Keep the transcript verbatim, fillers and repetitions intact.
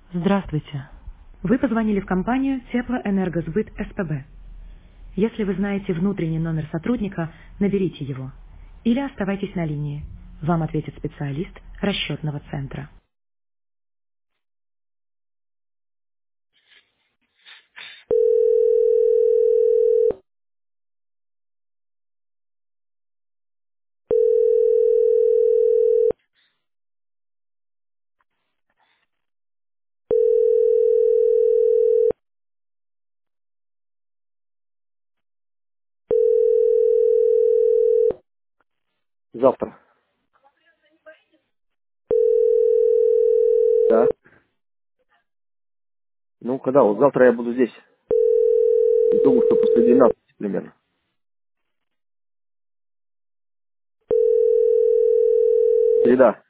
Здравствуйте. Вы позвонили в компанию Теплоэнергосбыт СПБ. Если вы знаете внутренний номер сотрудника, наберите его. Или оставайтесь на линии. Вам ответит специалист расчетного центра. Завтра. Да. Ну, когда? Вот завтра я буду здесь. Думаю, что после двенадцати примерно. Среда.